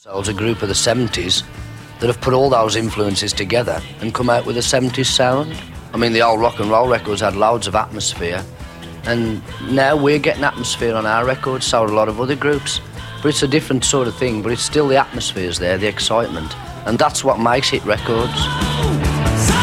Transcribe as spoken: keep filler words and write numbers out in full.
So it's a group of the seventies that have put all those influences together and come out with a seventies sound. I mean, the old rock and roll records had loads of atmosphere, and now we're getting atmosphere on our records, so are a lot of other groups. But it's a different sort of thing, but it's still the atmosphere's there, the excitement, and that's what makes hit records.